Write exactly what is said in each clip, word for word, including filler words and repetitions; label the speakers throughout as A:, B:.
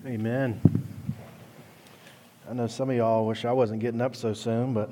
A: Amen. I know some of y'all wish I wasn't getting up so soon, but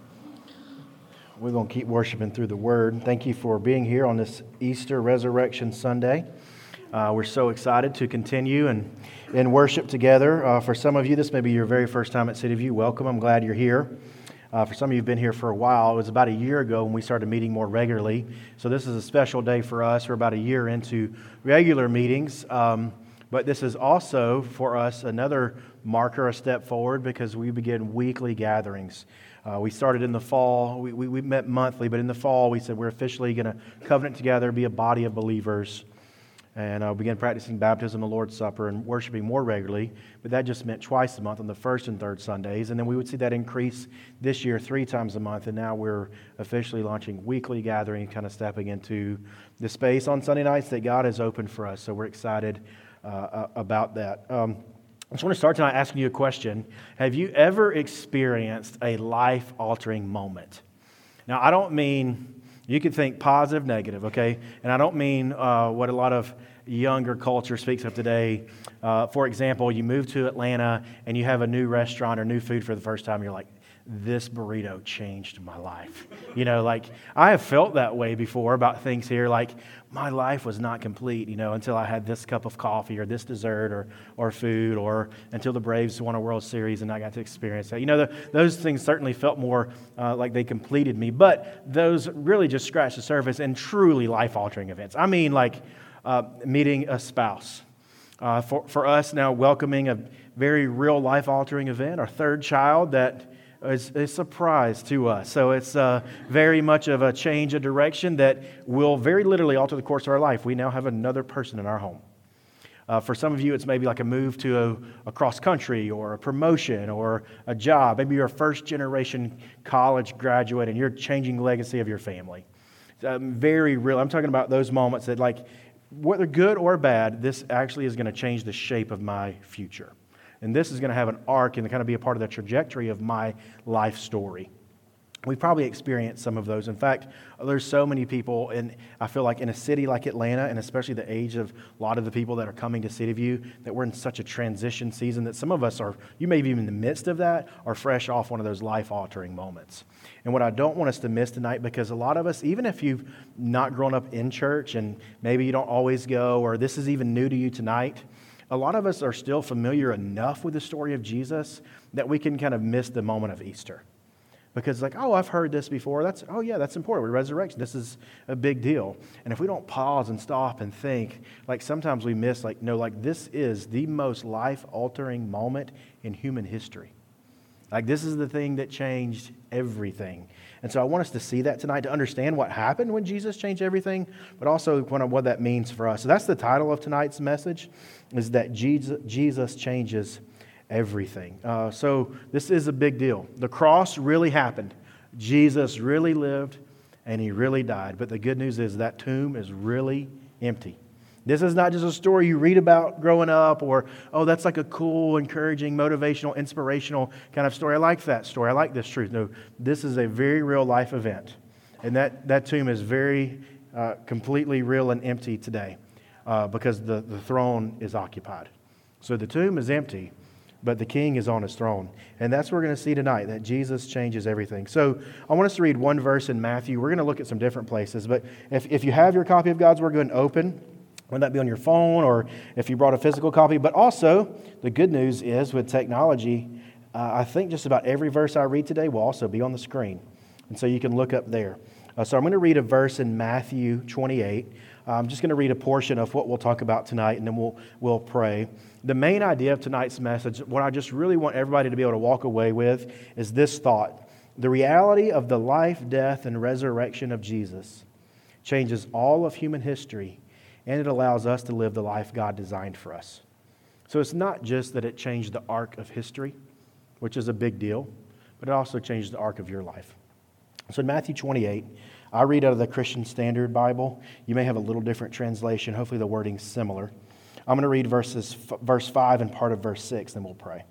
A: we're going to keep worshiping through the Word. Thank you for being here on this Easter Resurrection Sunday. Uh, we're so excited to continue and in worship together. Uh, for some of you, this may be your very first time at City View. Welcome. I'm glad you're here. Uh, for some of you who've been here for a while, it was about a year ago when we started meeting more regularly. So this is a special day for us. We're about a year into regular meetings. Um, But this is also, for us, another marker, a step forward, because we begin weekly gatherings. Uh, we started in the fall. We, we, we met monthly, but in the fall, we said we're officially going to covenant together, be a body of believers, and uh, begin practicing baptism, the Lord's Supper, and worshiping more regularly. But that just meant twice a month on the first and third Sundays, and then we would see that increase this year three times a month, and now we're officially launching weekly gathering, kind of stepping into the space on Sunday nights that God has opened for us. So we're excited Uh, about that. Um, I just want to start tonight asking you a question. Have you ever experienced a life-altering moment? Now, I don't mean, you could think positive, negative, okay? And I don't mean uh, what a lot of younger culture speaks of today. Uh, for example, you move to Atlanta and you have a new restaurant or new food for the first time. You're like, this burrito changed my life. You know, like I have felt that way before about things here. Like my life was not complete, you know, until I had this cup of coffee or this dessert or or food, or until the Braves won a World Series and I got to experience that. You know, the, those things certainly felt more uh, like they completed me, but those really just scratched the surface and truly life-altering events. I mean, like uh, meeting a spouse. Uh, for, for us now, welcoming a very real life-altering event, our third child that is a surprise to us. So it's uh, very much of a change of direction that will very literally alter the course of our life. We now have another person in our home. Uh, for some of you, it's maybe like a move to a, a cross country or a promotion or a job. Maybe you're a first generation college graduate and you're changing the legacy of your family. Um, very real. I'm talking about those moments that, like, whether good or bad, this actually is going to change the shape of my future. And this is going to have an arc and kind of be a part of the trajectory of my life story. We've probably experienced some of those. In fact, there's so many people, and I feel like in a city like Atlanta, and especially the age of a lot of the people that are coming to City View, that we're in such a transition season that some of us are, you may be in the midst of that, or fresh off one of those life-altering moments. And what I don't want us to miss tonight, because a lot of us, even if you've not grown up in church, and maybe you don't always go, or this is even new to you tonight, a lot of us are still familiar enough with the story of Jesus that we can kind of miss the moment of Easter. Because like, oh, I've heard this before. That's oh yeah, that's important. With resurrection, this is a big deal. And if we don't pause and stop and think, like sometimes we miss, like, no, like this is the most life-altering moment in human history. Like this is the thing that changed everything. And so I want us to see that tonight, to understand what happened when Jesus changed everything, but also what that means for us. So that's the title of tonight's message, is that Jesus, Jesus changes everything. Uh, so this is a big deal. The cross really happened. Jesus really lived and he really died. But the good news is that tomb is really empty. This is not just a story you read about growing up, or, oh, that's like a cool, encouraging, motivational, inspirational kind of story. I like that story. I like this truth. No, this is a very real life event. And that, that tomb is very uh, completely real and empty today uh, because the, the throne is occupied. So the tomb is empty, but the King is on his throne. And that's what we're going to see tonight, that Jesus changes everything. So I want us to read one verse in Matthew. We're going to look at some different places. But if, if you have your copy of God's Word, go ahead and open. Whether that be on your phone or if you brought a physical copy. But also, the good news is with technology, uh, I think just about every verse I read today will also be on the screen. And so you can look up there. Uh, so I'm going to read a verse in Matthew twenty-eight. Uh, I'm just going to read a portion of what we'll talk about tonight, and then we'll we'll pray. The main idea of tonight's message, what I just really want everybody to be able to walk away with, is this thought. The reality of the life, death, and resurrection of Jesus changes all of human history, and it allows us to live the life God designed for us. So it's not just that it changed the arc of history, which is a big deal, but it also changed the arc of your life. So in Matthew twenty-eight, I read out of the Christian Standard Bible. You may have a little different translation. Hopefully the wording's similar. I'm going to read verses, verse five and part of verse six, then we'll pray.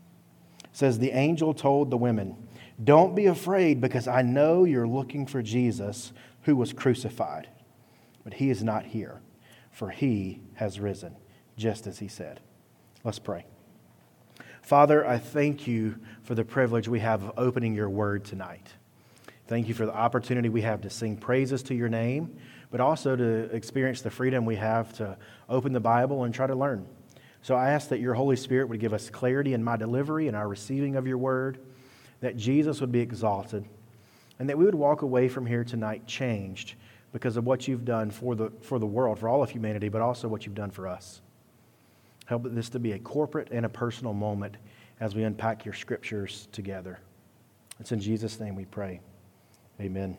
A: It says, the angel told the women, don't be afraid, because I know you're looking for Jesus who was crucified, but he is not here, for he has risen, just as he said. Let's pray. Father, I thank you for the privilege we have of opening your word tonight. Thank you for the opportunity we have to sing praises to your name, but also to experience the freedom we have to open the Bible and try to learn. So I ask that your Holy Spirit would give us clarity in my delivery and our receiving of your word, that Jesus would be exalted, and that we would walk away from here tonight changed because of what you've done for the, for the world, for all of humanity, but also what you've done for us. Help this to be a corporate and a personal moment as we unpack your scriptures together. It's in Jesus' name we pray. Amen.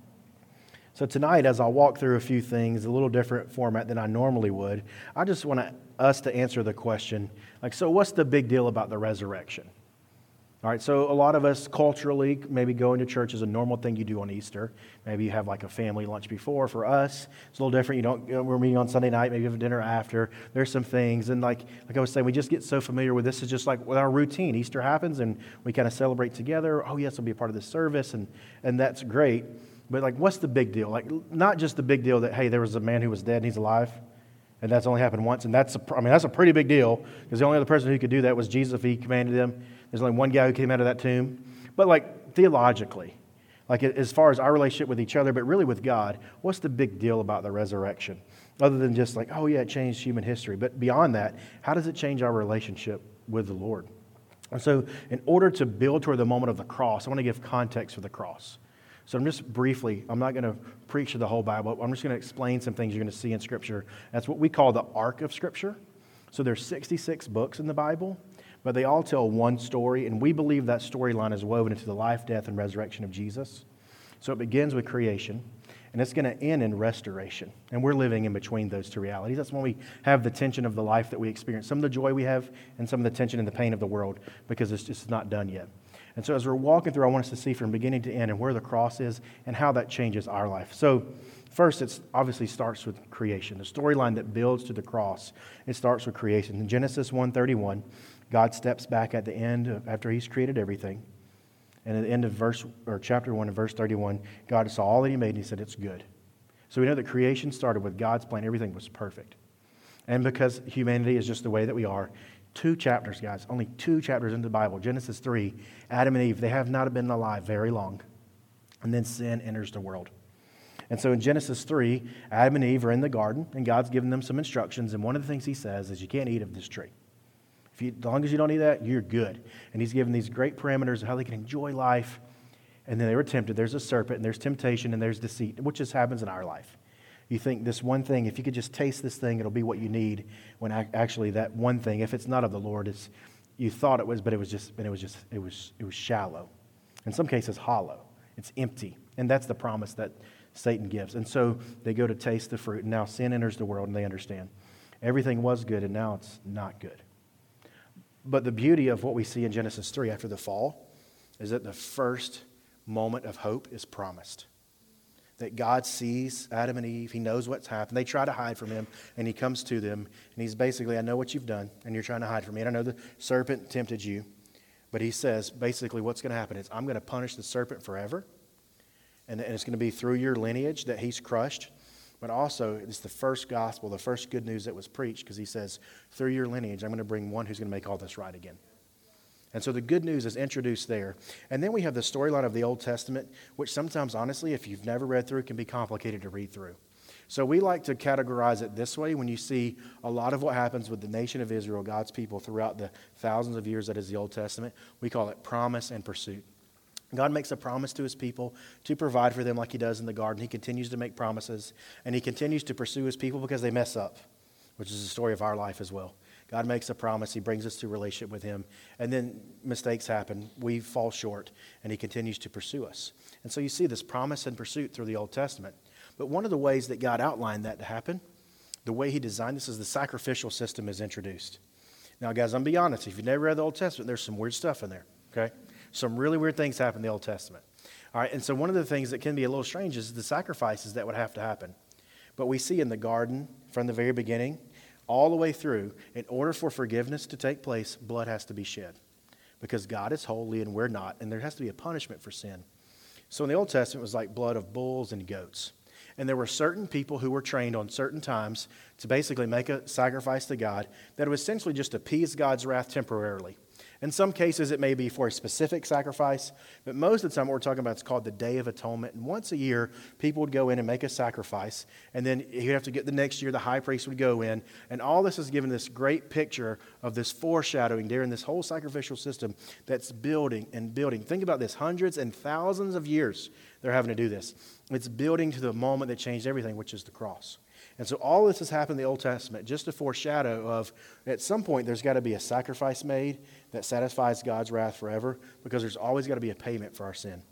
A: So tonight, as I'll walk through a few things, a little different format than I normally would, I just want us to answer the question, like, so what's the big deal about the resurrection? All right, so a lot of us culturally, maybe going to church is a normal thing you do on Easter. Maybe you have like a family lunch before. For us, it's a little different. You don't, you know, we're meeting on Sunday night, maybe you have a dinner after. There's some things, and like like I was saying, we just get so familiar with this. Is just like with our routine. Easter happens, and we kind of celebrate together. Oh yes, I'll be a part of this service, and and that's great. But like, what's the big deal? Like, not just the big deal that, hey, there was a man who was dead and he's alive, and that's only happened once, and that's a, I mean that's a pretty big deal because the only other person who could do that was Jesus if he commanded them. There's only one guy who came out of that tomb. But like theologically, like as far as our relationship with each other, but really with God, what's the big deal about the resurrection? Other than just like, oh yeah, it changed human history. But beyond that, how does it change our relationship with the Lord? And so in order to build toward the moment of the cross, I want to give context for the cross. So I'm just briefly, I'm not going to preach the whole Bible. I'm just going to explain some things you're going to see in Scripture. That's what we call the arc of Scripture. So there's sixty-six books in the Bible, but they all tell one story, and we believe that storyline is woven into the life, death, and resurrection of Jesus. So it begins with creation, and it's going to end in restoration. And we're living in between those two realities. That's when we have the tension of the life that we experience, some of the joy we have, and some of the tension and the pain of the world, because it's just not done yet. And so as we're walking through, I want us to see from beginning to end and where the cross is and how that changes our life. So first, it obviously starts with creation. The storyline that builds to the cross, it starts with creation. In Genesis one thirty-one, God steps back at the end of, after he's created everything. And at the end of verse or chapter one and verse thirty-one, God saw all that he made and he said, it's good. So we know that creation started with God's plan. Everything was perfect. And because humanity is just the way that we are, two chapters, guys, only two chapters into the Bible, Genesis three, Adam and Eve, they have not been alive very long. And then sin enters the world. And so in Genesis three, Adam and Eve are in the garden, and God's given them some instructions. And one of the things he says is you can't eat of this tree. If you, as long as you don't eat that, you're good. And he's given these great parameters of how they can enjoy life. And then they were tempted. There's a serpent, and there's temptation, and there's deceit, which just happens in our life. You think this one thing, if you could just taste this thing, it'll be what you need. When actually that one thing, if it's not of the Lord, it's you thought it was, but it was just, but it was just, it was, it was shallow. In some cases, hollow. It's empty, and that's the promise that Satan gives. And so they go to taste the fruit, and now sin enters the world, and they understand everything was good, and now it's not good. But the beauty of what we see in Genesis three after the fall is that the first moment of hope is promised. That God sees Adam and Eve. He knows what's happened. They try to hide from him, and he comes to them, and he's basically, I know what you've done, and you're trying to hide from me. And I know the serpent tempted you, but he says, basically what's going to happen is I'm going to punish the serpent forever, and it's going to be through your lineage that he's crushed. But also, it's the first gospel, the first good news that was preached, because he says, through your lineage, I'm going to bring one who's going to make all this right again. And so the good news is introduced there. And then we have the storyline of the Old Testament, which sometimes, honestly, if you've never read through, can be complicated to read through. So we like to categorize it this way. When you see a lot of what happens with the nation of Israel, God's people, throughout the thousands of years that is the Old Testament, we call it promise and pursuit. God makes a promise to his people to provide for them like he does in the garden. He continues to make promises, and he continues to pursue his people because they mess up, which is the story of our life as well. God makes a promise. He brings us to a relationship with him. And then mistakes happen. We fall short. And he continues to pursue us. And so you see this promise and pursuit through the Old Testament. But one of the ways that God outlined that to happen, the way he designed this, is the sacrificial system is introduced. Now, guys, I'm going to be honest. If you've never read the Old Testament, there's some weird stuff in there. Okay? Some really weird things happen in the Old Testament. All right, and so one of the things that can be a little strange is the sacrifices that would have to happen. But we see in the garden from the very beginning, all the way through, in order for forgiveness to take place, blood has to be shed. Because God is holy and we're not, and there has to be a punishment for sin. So in the Old Testament, it was like blood of bulls and goats. And there were certain people who were trained on certain times to basically make a sacrifice to God that would essentially just appease God's wrath temporarily. In some cases, it may be for a specific sacrifice, but most of the time what we're talking about is called the Day of Atonement. And once a year, people would go in and make a sacrifice, and then you'd have to get the next year, the high priest would go in, and all this is given this great picture of this foreshadowing during this whole sacrificial system that's building and building. Think about this, hundreds and thousands of years they're having to do this. It's building to the moment that changed everything, which is the cross. And so all this has happened in the Old Testament, just a foreshadow of at some point there's got to be a sacrifice made that satisfies God's wrath forever, because there's always got to be a payment for our sin.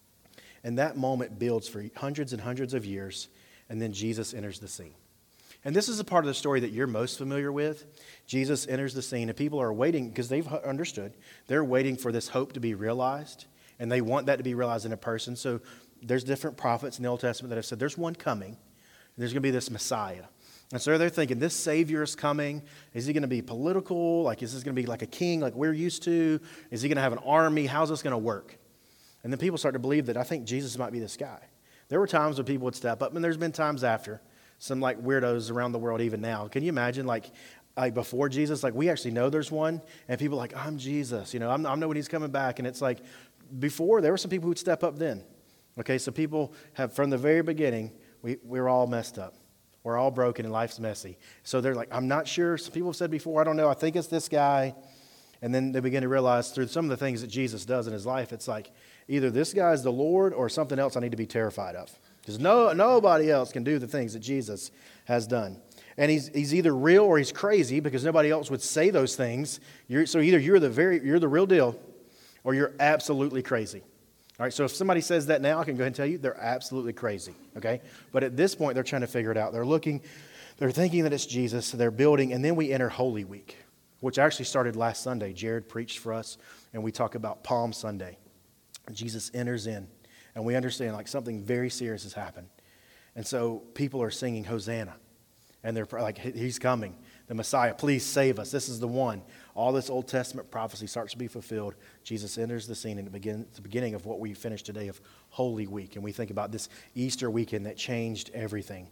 A: And that moment builds for hundreds and hundreds of years, and then Jesus enters the scene. And this is a part of the story that you're most familiar with. Jesus enters the scene, and people are waiting because they've understood. They're waiting for this hope to be realized, and they want that to be realized in a person. So there's different prophets in the Old Testament that have said there's one coming. There's going to be this Messiah. And so they're thinking, this Savior is coming. Is he going to be political? Like, is this going to be like a king like we're used to? Is he going to have an army? How's this going to work? And then people start to believe that I think Jesus might be this guy. There were times when people would step up, and there's been times after. Some like weirdos around the world even now. Can you imagine like, like before Jesus, like we actually know there's one, and people are like, I'm Jesus. You know, I'm, I know when he's coming back. And it's like, before, there were some people who'd step up then. Okay, so people have, from the very beginning, We, we're all messed up. We're all broken and life's messy. So they're like, I'm not sure. Some people have said before, I don't know. I think it's this guy. And then they begin to realize through some of the things that Jesus does in his life, it's like either this guy's the Lord or something else I need to be terrified of. Because no, nobody else can do the things that Jesus has done. And he's he's either real or he's crazy, because nobody else would say those things. You're, so either you're the very you're the real deal, or you're absolutely crazy. All right, so if somebody says that now, I can go ahead and tell you they're absolutely crazy, okay? But at this point, they're trying to figure it out. They're looking, they're thinking that it's Jesus, so they're building, and then we enter Holy Week, which actually started last Sunday. Jared preached for us, and we talk about Palm Sunday. Jesus enters in, and we understand like something very serious has happened. And so people are singing Hosanna, and they're like, he's coming. The Messiah, please save us. This is the one. All this Old Testament prophecy starts to be fulfilled. Jesus enters the scene, and it begins the beginning of what we finished today of Holy Week. And we think about this Easter weekend that changed everything.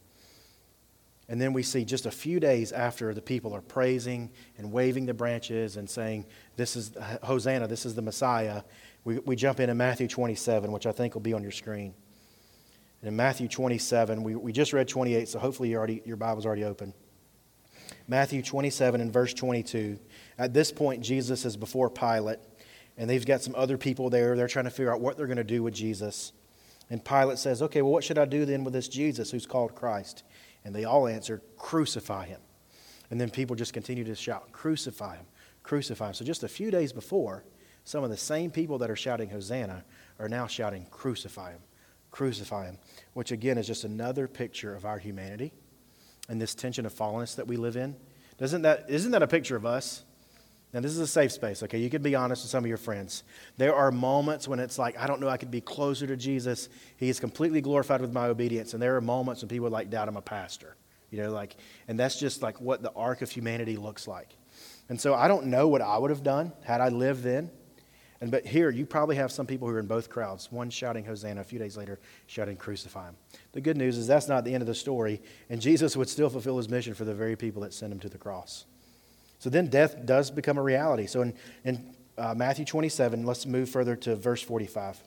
A: And then we see just a few days after the people are praising and waving the branches and saying, this is Hosanna, this is the Messiah. We, we jump into Matthew twenty-seven, which I think will be on your screen. And in Matthew twenty-seven, we, we just read twenty-eight, so hopefully you already, your Bible's already open. Matthew twenty-seven and verse twenty-two. At this point, Jesus is before Pilate, and they've got some other people there. They're trying to figure out what they're going to do with Jesus. And Pilate says, okay, well, what should I do then with this Jesus who's called Christ? And they all answered, crucify him. And then people just continue to shout, crucify him, crucify him. So just a few days before, some of the same people that are shouting Hosanna are now shouting, crucify him, crucify him, which again is just another picture of our humanity and this tension of fallenness that we live in. Doesn't that, isn't that a picture of us? Now, this is a safe space, okay? You can be honest with some of your friends. There are moments when it's like, I don't know, I could be closer to Jesus. He is completely glorified with my obedience. And there are moments when people like doubt I'm a pastor. You know, like, and that's just like what the arc of humanity looks like. And so I don't know what I would have done had I lived then. And but here, you probably have some people who are in both crowds. One shouting Hosanna, a few days later shouting crucify him. The good news is that's not the end of the story. And Jesus would still fulfill his mission for the very people that sent him to the cross. So then death does become a reality. So in, in uh, Matthew twenty-seven, let's move further to verse forty-five.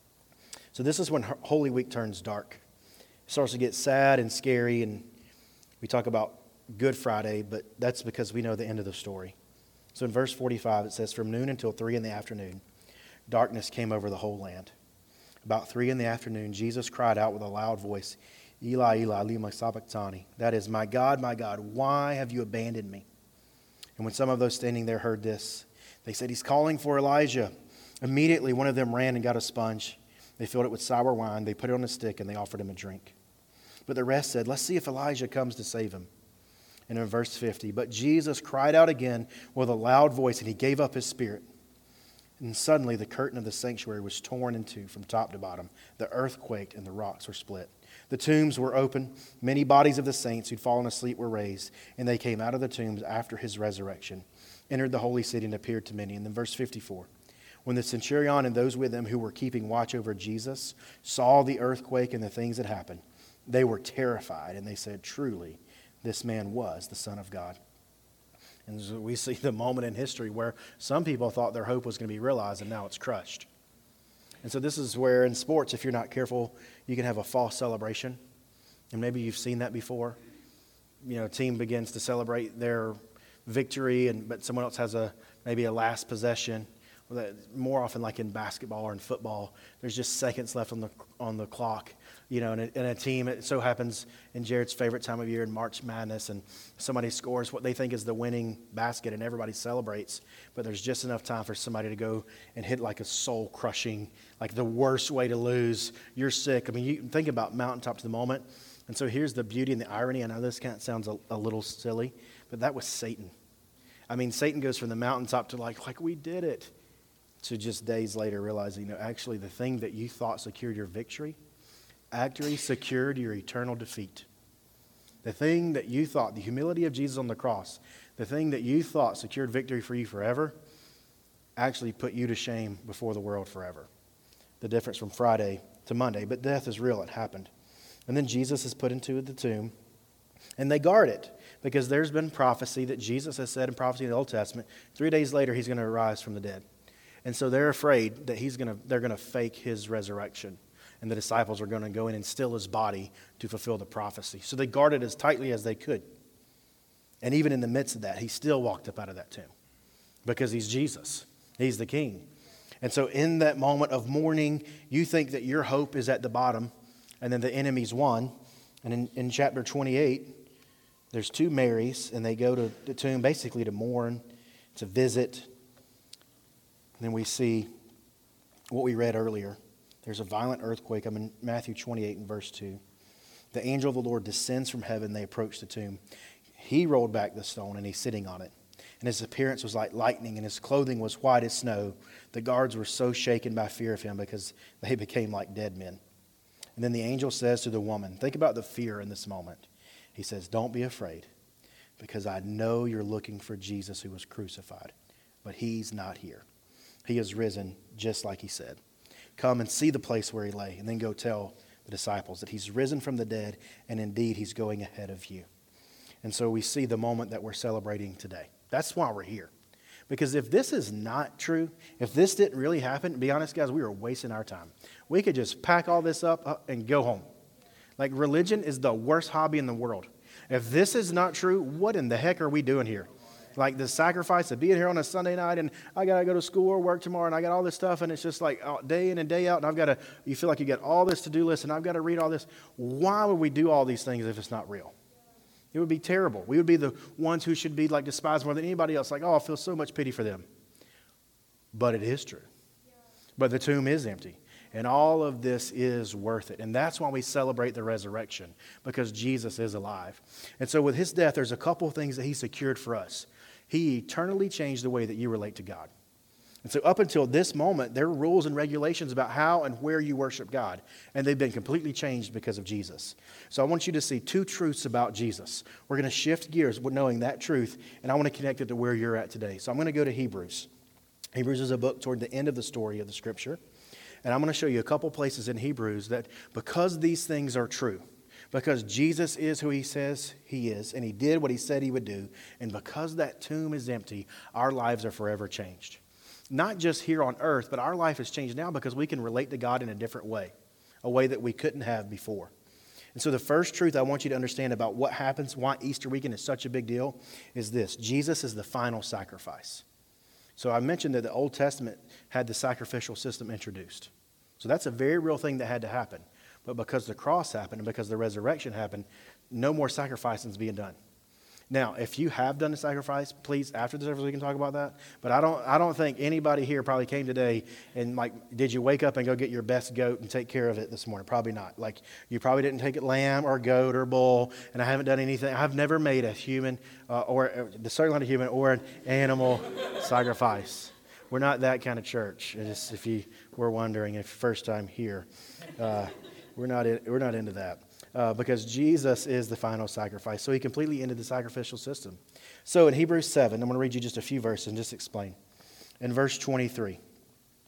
A: So this is when Holy Week turns dark. It starts to get sad and scary, and we talk about Good Friday, but that's because we know the end of the story. So in verse forty-five, it says, from noon until three in the afternoon, darkness came over the whole land. About three in the afternoon, Jesus cried out with a loud voice, Eli, Eli, lema sabachthani. That is, my God, my God, why have you abandoned me? And when some of those standing there heard this, they said, he's calling for Elijah. Immediately, one of them ran and got a sponge. They filled it with sour wine. They put it on a stick, and they offered him a drink. But the rest said, let's see if Elijah comes to save him. And in verse fifty, but Jesus cried out again with a loud voice, and he gave up his spirit. And suddenly the curtain of the sanctuary was torn in two from top to bottom. The earth quaked, and the rocks were split. The tombs were open. Many bodies of the saints who'd fallen asleep were raised, and they came out of the tombs after his resurrection, entered the holy city, and appeared to many. And then verse fifty-four, when the centurion and those with him who were keeping watch over Jesus saw the earthquake and the things that happened, they were terrified, and they said, truly, this man was the Son of God. And so we see the moment in history where some people thought their hope was going to be realized, and now it's crushed. And so this is where in sports, if you're not careful, you can have a false celebration. And maybe you've seen that before. You know, a team begins to celebrate their victory, and but someone else has a maybe a last possession. More often, like in basketball or in football, there's just seconds left on the on the clock. You know, and a, and a team, it so happens in Jared's favorite time of year in March Madness, and somebody scores what they think is the winning basket, and everybody celebrates. But there's just enough time for somebody to go and hit like a soul-crushing, like the worst way to lose. You're sick. I mean, you can think about mountaintop to the moment. And so here's the beauty and the irony. I know this kind of sounds a, a little silly, but that was Satan. I mean, Satan goes from the mountaintop to like, like we did it, to just days later realizing, you know, actually the thing that you thought secured your victory actually secured your eternal defeat. The thing that you thought, the humility of Jesus on the cross, the thing that you thought secured victory for you forever, actually put you to shame before the world forever. The difference from Friday to Monday. But death is real. It happened. And then Jesus is put into the tomb, and they guard it because there's been prophecy that Jesus has said in prophecy in the Old Testament, three days later he's going to rise from the dead. And so they're afraid that he's going to, they're going to fake his resurrection. And the disciples are going to go in and steal his body to fulfill the prophecy. So they guarded as tightly as they could. And even in the midst of that, he still walked up out of that tomb because he's Jesus. He's the King. And so in that moment of mourning, you think that your hope is at the bottom and then the enemy's won. And in, in chapter twenty-eight, there's two Marys, and they go to the tomb basically to mourn, to visit. And then we see what we read earlier. There's a violent earthquake. I'm in Matthew twenty-eight and verse two. The angel of the Lord descends from heaven. They approach the tomb. He rolled back the stone, and he's sitting on it. And his appearance was like lightning, and his clothing was white as snow. The guards were so shaken by fear of him because they became like dead men. And then the angel says to the woman, think about the fear in this moment. He says, don't be afraid, because I know you're looking for Jesus who was crucified, but he's not here. He is risen just like he said. Come and see the place where he lay, and then go tell the disciples that he's risen from the dead, and indeed he's going ahead of you. And so we see the moment that we're celebrating today. That's why we're here. Because if this is not true, if this didn't really happen, to be honest, guys, we are wasting our time. We could just pack all this up and go home. Like, religion is the worst hobby in the world. If this is not true, what in the heck are we doing here? Like the sacrifice of being here on a Sunday night, and I got to go to school or work tomorrow, and I got all this stuff, and it's just like day in and day out, and I've got to, you feel like you get all this to-do list, and I've got to read all this. Why would we do all these things if it's not real? It would be terrible. We would be the ones who should be like despised more than anybody else. Like, oh, I feel so much pity for them. But it is true. But the tomb is empty. And all of this is worth it. And that's why we celebrate the resurrection, because Jesus is alive. And so with his death, there's a couple of things that he secured for us. He eternally changed the way that you relate to God. And so up until this moment, there are rules and regulations about how and where you worship God. And they've been completely changed because of Jesus. So I want you to see two truths about Jesus. We're going to shift gears with knowing that truth, and I want to connect it to where you're at today. So I'm going to go to Hebrews. Hebrews is a book toward the end of the story of the Scripture. And I'm going to show you a couple places in Hebrews that because these things are true, because Jesus is who he says he is, and he did what he said he would do, and because that tomb is empty, our lives are forever changed. Not just here on earth, but our life has changed now because we can relate to God in a different way, a way that we couldn't have before. And so the first truth I want you to understand about what happens, why Easter weekend is such a big deal, is this: Jesus is the final sacrifice. So I mentioned that the Old Testament had the sacrificial system introduced. So that's a very real thing that had to happen. But because the cross happened and because the resurrection happened, no more sacrificing is being done. Now, if you have done a sacrifice, please, after the service, we can talk about that. But I don't I don't think anybody here probably came today and, like, did you wake up and go get your best goat and take care of it this morning? Probably not. Like, you probably didn't take it lamb or goat or bull, and I haven't done anything. I've never made a human, uh, or uh, certainly not a human, or an animal sacrifice. We're not that kind of church. Just if you were wondering, if first time here, uh, we're not in, we're not into that. Uh, because Jesus is the final sacrifice. So he completely ended the sacrificial system. So in Hebrews seven, I'm going to read you just a few verses and just explain. In verse twenty-three,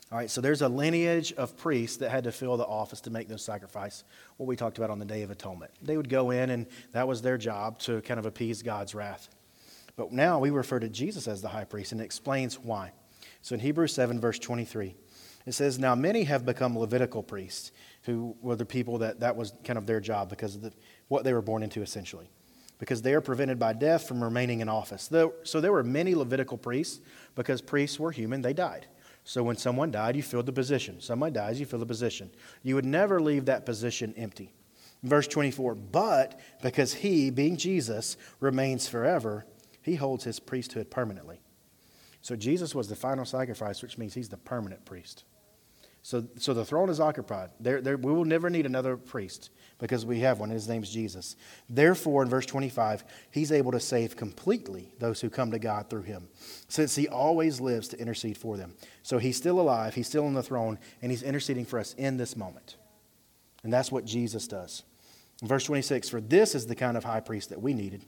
A: All right, so there's a lineage of priests that had to fill the office to make those sacrifices, what we talked about on the Day of Atonement. They would go in, and that was their job to kind of appease God's wrath. But now we refer to Jesus as the high priest, and it explains why. So in Hebrews seven, verse twenty-three, it says, "Now many have become Levitical priests," who were the people that that was kind of their job because of the, what they were born into, essentially. Because they are prevented by death from remaining in office. So there were many Levitical priests, because priests were human, they died. So when someone died, you filled the position. Someone dies, you fill the position. You would never leave that position empty. Verse twenty-four, "But because he, being Jesus, remains forever, he holds his priesthood permanently." So Jesus was the final sacrifice, which means he's the permanent priest. So, so the throne is occupied. There, there, we will never need another priest because we have one. His name's Jesus. Therefore, in verse twenty-five, he's able to save completely those who come to God through him, since he always lives to intercede for them. So he's still alive, he's still on the throne, and he's interceding for us in this moment. And that's what Jesus does. In verse twenty-six, "For this is the kind of high priest that we needed,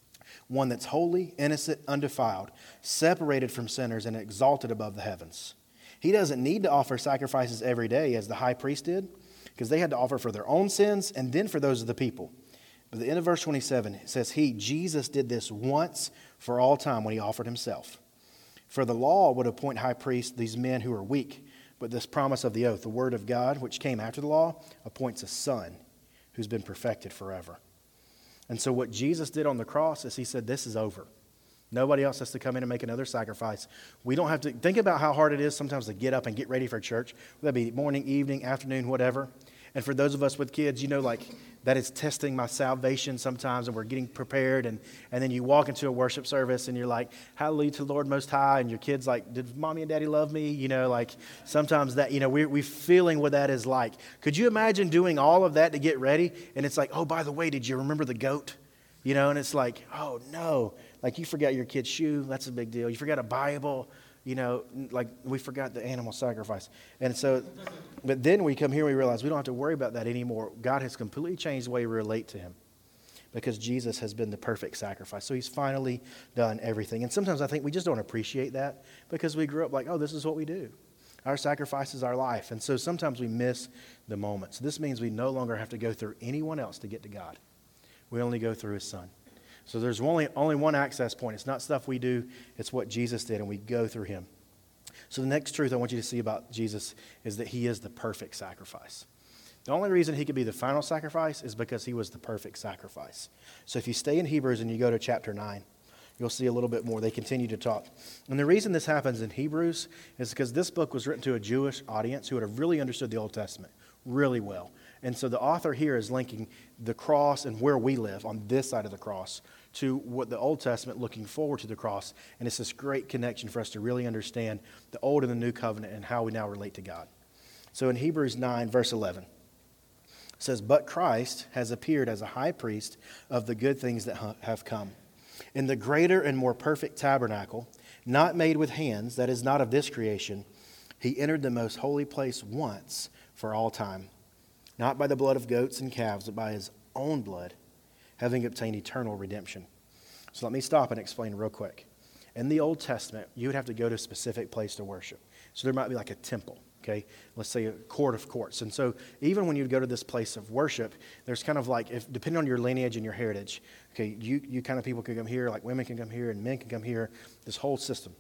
A: one that's holy, innocent, undefiled, separated from sinners, and exalted above the heavens." He doesn't need to offer sacrifices every day as the high priest did, because they had to offer for their own sins and then for those of the people. But at the end of verse twenty-seven, it says he, Jesus, did this once for all time when he offered himself. For the law would appoint high priests these men who are weak, but this promise of the oath, the word of God, which came after the law, appoints a son who's been perfected forever. And so what Jesus did on the cross is he said, this is over. Nobody else has to come in and make another sacrifice. We don't have to think about how hard it is sometimes to get up and get ready for church. That'd be morning, evening, afternoon, whatever. And for those of us with kids, you know, like that is testing my salvation sometimes, and we're getting prepared. And, and then you walk into a worship service and you're like, hallelujah to the Lord Most High. And your kid's like, did mommy and daddy love me? You know, like sometimes that, you know, we're, we're feeling what that is like. Could you imagine doing all of that to get ready? And it's like, oh, by the way, did you remember the goat? You know, and it's like, oh, no. Like you forgot your kid's shoe. That's a big deal. You forgot a Bible. You know, like we forgot the animal sacrifice. And so, but then we come here and we realize we don't have to worry about that anymore. God has completely changed the way we relate to him because Jesus has been the perfect sacrifice. So he's finally done everything. And sometimes I think we just don't appreciate that because we grew up like, oh, this is what we do. Our sacrifice is our life. And so sometimes we miss the moment. So this means we no longer have to go through anyone else to get to God. We only go through his son. So there's only, only one access point. It's not stuff we do. It's what Jesus did, and we go through him. So the next truth I want you to see about Jesus is that he is the perfect sacrifice. The only reason he could be the final sacrifice is because he was the perfect sacrifice. So if you stay in Hebrews and you go to chapter nine, you'll see a little bit more. They continue to talk. And the reason this happens in Hebrews is because this book was written to a Jewish audience who would have really understood the Old Testament really well. And so the author here is linking the cross and where we live on this side of the cross to what the Old Testament looking forward to the cross. And it's this great connection for us to really understand the Old and the New Covenant and how we now relate to God. So in Hebrews nine, verse eleven, it says, "But Christ has appeared as a high priest of the good things that have come. In the greater and more perfect tabernacle, not made with hands, that is not of this creation, he entered the most holy place once for all time, not by the blood of goats and calves, but by his own blood, having obtained eternal redemption." So let me stop and explain real quick. In the Old Testament, you would have to go to a specific place to worship. So there might be like a temple, okay? Let's say a court of courts. And so even when you go to this place of worship, there's kind of like, if depending on your lineage and your heritage, okay, you, you kind of people can come here, like women can come here and men can come here, this whole system.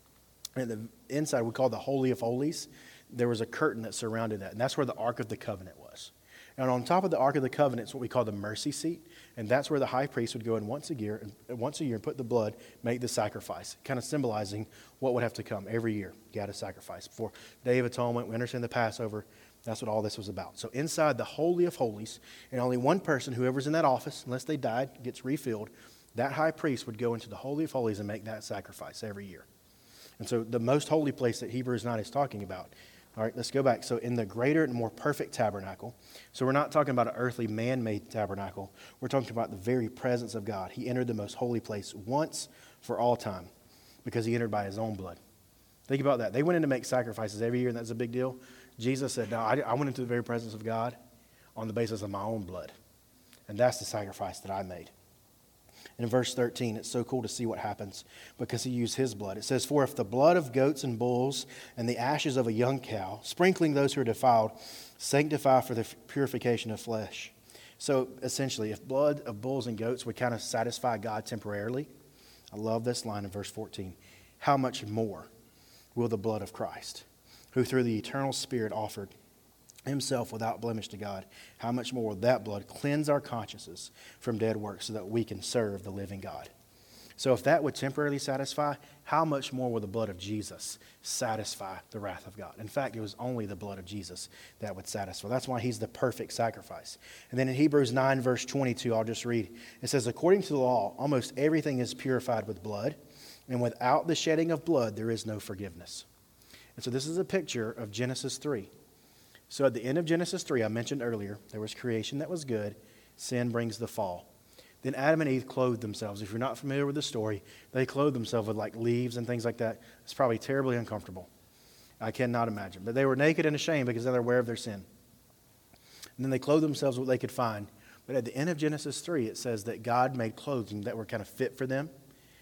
A: And the inside we call the Holy of Holies. There was a curtain that surrounded that, and that's where the Ark of the Covenant was. And on top of the Ark of the Covenant is what we call the mercy seat, and that's where the high priest would go in once a year, and once a year, and put the blood, make the sacrifice, kind of symbolizing what would have to come every year. You got to sacrifice before Day of Atonement. We understand the Passover. That's what all this was about. So inside the Holy of Holies, and only one person, whoever's in that office, unless they died, gets refilled. That high priest would go into the Holy of Holies and make that sacrifice every year. And so the most holy place that Hebrews nine is talking about. All right, let's go back. So in the greater and more perfect tabernacle, so we're not talking about an earthly man-made tabernacle. We're talking about the very presence of God. He entered the most holy place once for all time because he entered by his own blood. Think about that. They went in to make sacrifices every year, and that's a big deal. Jesus said, no, I, I went into the very presence of God on the basis of my own blood. And that's the sacrifice that I made. In verse thirteen, it's so cool to see what happens because he used his blood. It says, "For if the blood of goats and bulls and the ashes of a young cow, sprinkling those who are defiled, sanctify for the purification of flesh." So essentially, if blood of bulls and goats would kind of satisfy God temporarily, I love this line in verse fourteen, how much more will the blood of Christ, who through the eternal Spirit offered himself without blemish to God, how much more will that blood cleanse our consciences from dead works so that we can serve the living God? So if that would temporarily satisfy, how much more will the blood of Jesus satisfy the wrath of God? In fact, it was only the blood of Jesus that would satisfy. That's why he's the perfect sacrifice. And then in Hebrews nine, verse twenty-two, I'll just read. It says, "According to the law, almost everything is purified with blood, and without the shedding of blood, there is no forgiveness." And so this is a picture of Genesis three. So at the end of Genesis three, I mentioned earlier, there was creation that was good. Sin brings the fall. Then Adam and Eve clothed themselves. If you're not familiar with the story, they clothed themselves with like leaves and things like that. It's probably terribly uncomfortable. I cannot imagine. But they were naked and ashamed because they're aware of their sin. And then they clothed themselves with what they could find. But at the end of Genesis three, it says that God made clothing that were kind of fit for them.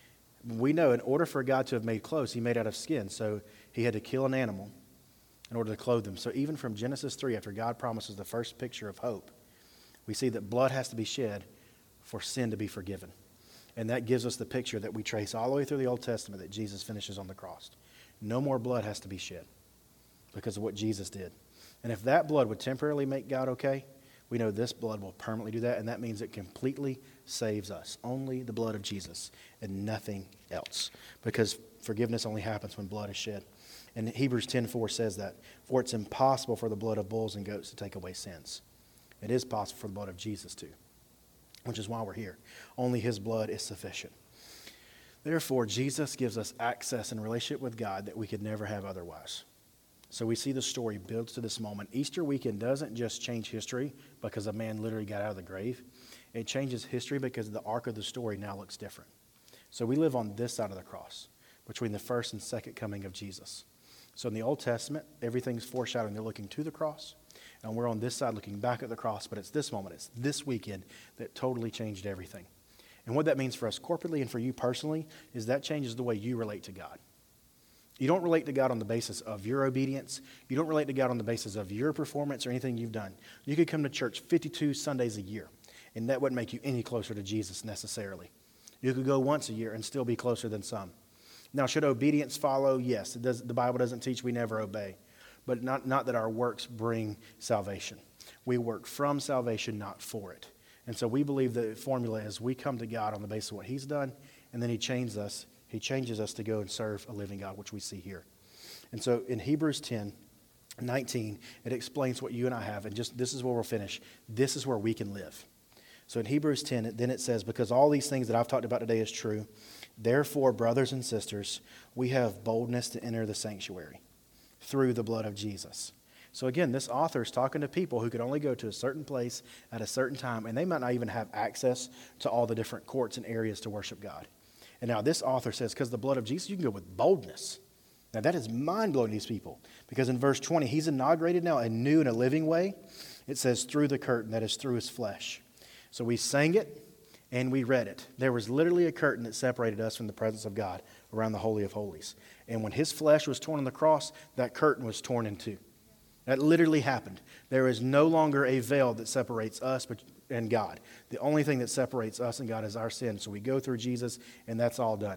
A: We know in order for God to have made clothes, he made out of skin. So he had to kill an animal in order to clothe them. So even from Genesis three, after God promises the first picture of hope, we see that blood has to be shed for sin to be forgiven. And that gives us the picture that we trace all the way through the Old Testament that Jesus finishes on the cross. No more blood has to be shed because of what Jesus did. And if that blood would temporarily make God okay, we know this blood will permanently do that, and that means it completely saves us. Only the blood of Jesus and nothing else, because forgiveness only happens when blood is shed. And Hebrews ten four says that, "For it's impossible for the blood of bulls and goats to take away sins." It is possible for the blood of Jesus to, which is why we're here. Only his blood is sufficient. Therefore, Jesus gives us access and relationship with God that we could never have otherwise. So we see the story builds to this moment. Easter weekend doesn't just change history because a man literally got out of the grave. It changes history because the arc of the story now looks different. So we live on this side of the cross, between the first and second coming of Jesus. So in the Old Testament, everything's foreshadowing. They're looking to the cross, and we're on this side looking back at the cross. But it's this moment, it's this weekend that totally changed everything. And what that means for us corporately and for you personally is that changes the way you relate to God. You don't relate to God on the basis of your obedience. You don't relate to God on the basis of your performance or anything you've done. You could come to church fifty-two Sundays a year, and that wouldn't make you any closer to Jesus necessarily. You could go once a year and still be closer than some. Now, should obedience follow? Yes. It does, the Bible doesn't teach we never obey. But not, not that our works bring salvation. We work from salvation, not for it. And so we believe the formula is we come to God on the basis of what he's done, and then he changes us. He changes us to go and serve a living God, which we see here. And so in Hebrews ten nineteen, it explains what you and I have. And just this is where we'll finish. This is where we can live. So in Hebrews ten, then it says, "Because all these things that I've talked about today is true, therefore, brothers and sisters, we have boldness to enter the sanctuary through the blood of Jesus." So again, this author is talking to people who could only go to a certain place at a certain time, and they might not even have access to all the different courts and areas to worship God. And now this author says, because the blood of Jesus, you can go with boldness. Now that is mind-blowing to these people, because in verse twenty, he's inaugurated now a new and a living way. It says, through the curtain, that is through his flesh. So we sang it and we read it. There was literally a curtain that separated us from the presence of God around the Holy of Holies. And when his flesh was torn on the cross, that curtain was torn in two. That literally happened. There is no longer a veil that separates us and God. The only thing that separates us and God is our sin. So we go through Jesus, and that's all done.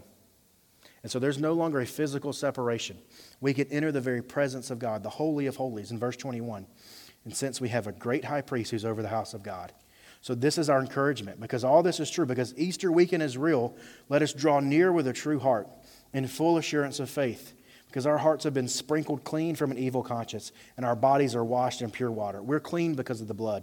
A: And so there's no longer a physical separation. We can enter the very presence of God, the Holy of Holies, in verse twenty-one. And since we have a great high priest who's over the house of God. So this is our encouragement, because all this is true, because Easter weekend is real. Let us draw near with a true heart in full assurance of faith, because our hearts have been sprinkled clean from an evil conscience, and our bodies are washed in pure water. We're clean because of the blood.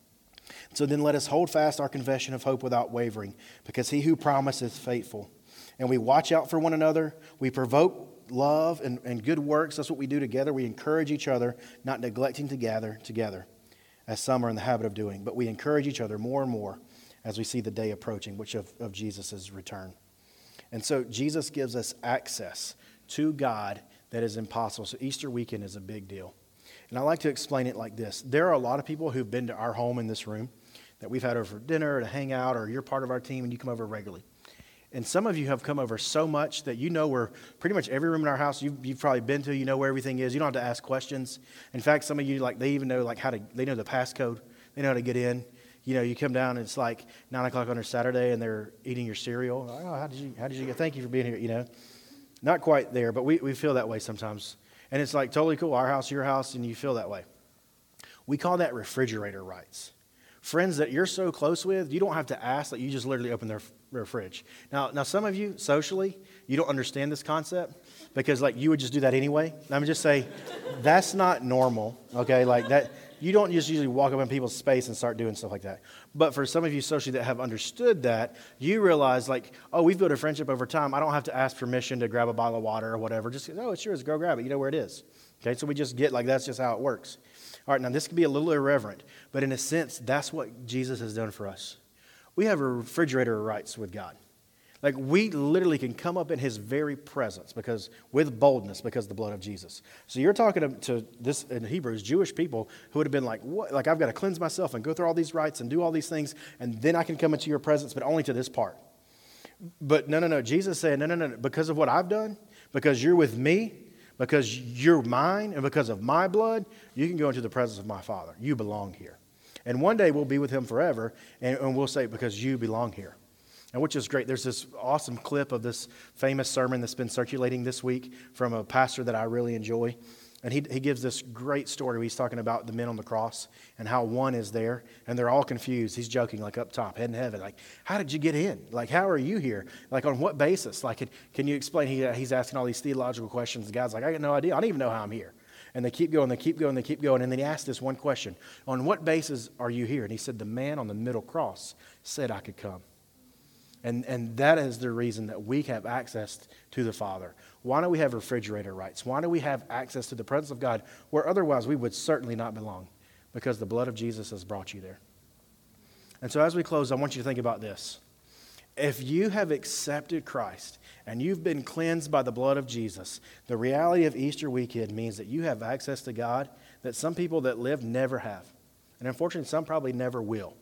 A: So then let us hold fast our confession of hope without wavering, because he who promised is faithful. And we watch out for one another. We provoke love and, and good works. That's what we do together. We encourage each other, not neglecting to gather together, as some are in the habit of doing. But we encourage each other more and more as we see the day approaching, which of, of Jesus' return. And so Jesus gives us access to God that is impossible. So Easter weekend is a big deal. And I like to explain it like this. There are a lot of people who've been to our home in this room that we've had over for dinner, to hang out, or you're part of our team and you come over regularly. And some of you have come over so much that you know where pretty much every room in our house you've, you've probably been to, you know where everything is. You don't have to ask questions. In fact, some of you, like, they even know like how to, they know the passcode. They know how to get in. You know, you come down and it's like nine o'clock on a Saturday and they're eating your cereal. Like, oh, how did you, how did you get, thank you for being here, you know. Not quite there, but we, we feel that way sometimes. And it's like totally cool, our house, your house, and you feel that way. We call that refrigerator rights. Friends that you're so close with, you don't have to ask, like you just literally open their, their fridge. Now, now some of you, socially, you don't understand this concept because like you would just do that anyway. Let me just say, that's not normal, okay? Like that, you don't just usually walk up in people's space and start doing stuff like that. But for some of you socially that have understood that, you realize like, oh, we've built a friendship over time. I don't have to ask permission to grab a bottle of water or whatever. Just, oh, it's yours, go grab it. You know where it is. Okay, so we just get like, that's just how it works. All right, now this can be a little irreverent, but in a sense, that's what Jesus has done for us. We have a refrigerator rights with God. Like we literally can come up in his very presence because with boldness because of the blood of Jesus. So you're talking to, to this in Hebrews, Jewish people who would have been like, what? Like I've got to cleanse myself and go through all these rites and do all these things, and then I can come into your presence, but only to this part. But no, no, no. Jesus said, no, no, no, no. Because of what I've done, because you're with me, because you're mine, and because of my blood, you can go into the presence of my Father. You belong here. And one day we'll be with him forever, and, and we'll say, because you belong here. And which is great. There's this awesome clip of this famous sermon that's been circulating this week from a pastor that I really enjoy. And he, he gives this great story where he's talking about the men on the cross and how one is there, and they're all confused. He's joking, like up top, head in heaven. Like, how did you get in? Like, how are you here? Like, on what basis? Like, can, can you explain? He, he's asking all these theological questions. The guy's like, I got no idea. I don't even know how I'm here. And they keep going, they keep going, they keep going. And then he asked this one question. On what basis are you here? And he said, the man on the middle cross said I could come. And, and that is the reason that we have access to the Father. Why do we have refrigerator rights? Why do we have access to the presence of God where otherwise we would certainly not belong? Because the blood of Jesus has brought you there. And so as we close, I want you to think about this. If you have accepted Christ and you've been cleansed by the blood of Jesus, the reality of Easter weekend means that you have access to God that some people that live never have. And unfortunately, some probably never will.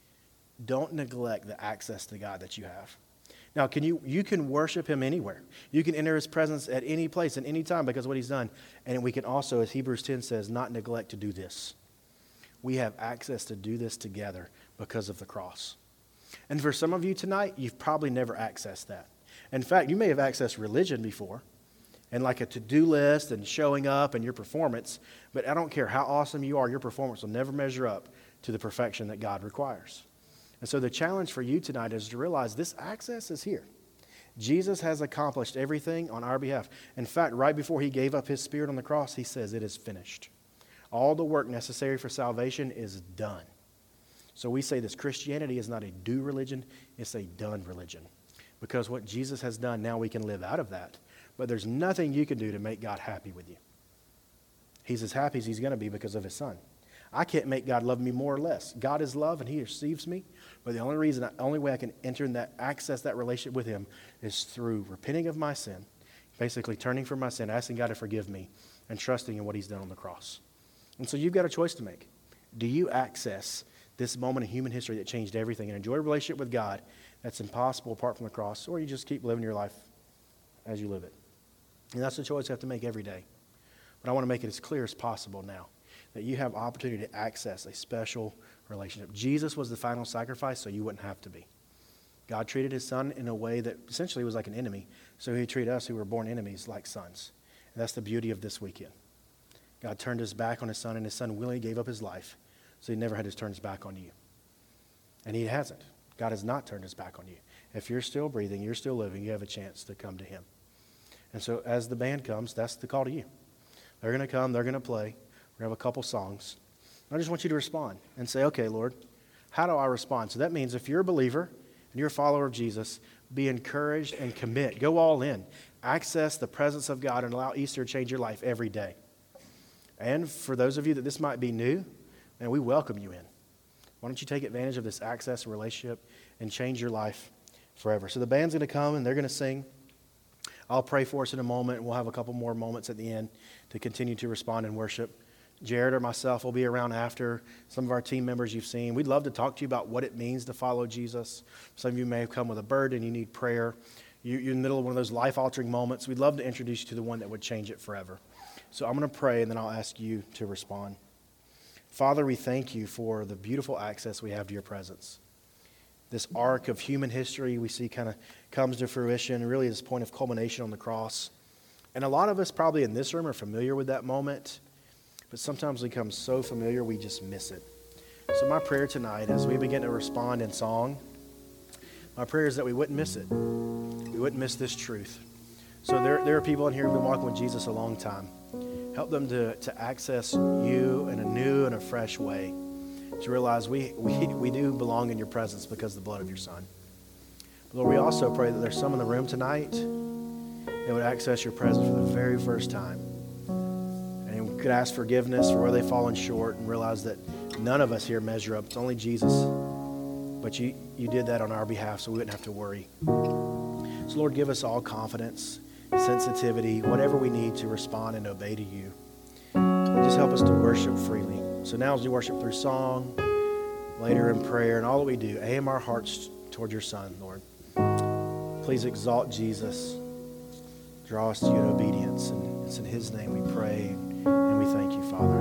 A: Don't neglect the access to God that you have. Now, can you you can worship him anywhere. You can enter his presence at any place, at any time because of what he's done. And we can also, as Hebrews ten says, not neglect to do this. We have access to do this together because of the cross. And for some of you tonight, you've probably never accessed that. In fact, you may have accessed religion before and like a to-do list and showing up and your performance, but I don't care how awesome you are, your performance will never measure up to the perfection that God requires. And so the challenge for you tonight is to realize this access is here. Jesus has accomplished everything on our behalf. In fact, right before he gave up his spirit on the cross, he says, it is finished. All the work necessary for salvation is done. So we say this Christianity is not a do religion, it's a done religion. Because what Jesus has done, now we can live out of that. But there's nothing you can do to make God happy with you. He's as happy as he's going to be because of his son. I can't make God love me more or less. God is love and he receives me. But the only reason, the only way I can enter in that, access that relationship with him is through repenting of my sin, basically turning from my sin, asking God to forgive me, and trusting in what he's done on the cross. And so you've got a choice to make. Do you access this moment in human history that changed everything and enjoy a relationship with God that's impossible apart from the cross, or you just keep living your life as you live it? And that's the choice you have to make every day. But I want to make it as clear as possible now, that you have opportunity to access a special relationship. Jesus was the final sacrifice, so you wouldn't have to be. God treated his son in a way that essentially was like an enemy, so he treated us who were born enemies like sons. And that's the beauty of this weekend. God turned his back on his son, and his son willingly gave up his life, so he never had to turn his back on you. And he hasn't. God has not turned his back on you. If you're still breathing, you're still living, you have a chance to come to him. And so as the band comes, that's the call to you. They're going to come, they're going to play. We're going to have a couple songs. I just want you to respond and say, okay, Lord, how do I respond? So that means if you're a believer and you're a follower of Jesus, be encouraged and commit. Go all in. Access the presence of God and allow Easter to change your life every day. And for those of you that this might be new, man, we welcome you in. Why don't you take advantage of this access and relationship and change your life forever? So the band's going to come and they're going to sing. I'll pray for us in a moment, and we'll have a couple more moments at the end to continue to respond and worship. Jared or myself will be around after. Some of our team members you've seen. We'd love to talk to you about what it means to follow Jesus. Some of you may have come with a burden, you need prayer. You, you're in the middle of one of those life-altering moments. We'd love to introduce you to the one that would change it forever. So I'm going to pray, and then I'll ask you to respond. Father, we thank you for the beautiful access we have to your presence. This arc of human history we see kind of comes to fruition, really this point of culmination on the cross. And a lot of us probably in this room are familiar with that moment, but sometimes we become so familiar we just miss it. So my prayer tonight, as we begin to respond in song, my prayer is that we wouldn't miss it. We wouldn't miss this truth. So there, there are people in here who've been walking with Jesus a long time. Help them to, to access you in a new and a fresh way, to realize we, we, we do belong in your presence because of the blood of your Son. But Lord, we also pray that there's some in the room tonight that would access your presence for the very first time. And we could ask forgiveness for where they've fallen short and realize that none of us here measure up. It's only Jesus. But you, you did that on our behalf so we wouldn't have to worry. So Lord, give us all confidence, sensitivity, whatever we need to respond and obey to you. And just help us to worship freely. So now as we worship through song, later in prayer, and all that we do, aim our hearts toward your Son, Lord. Please exalt Jesus. Draw us to you in obedience. And it's in his name we pray and we thank you, Father.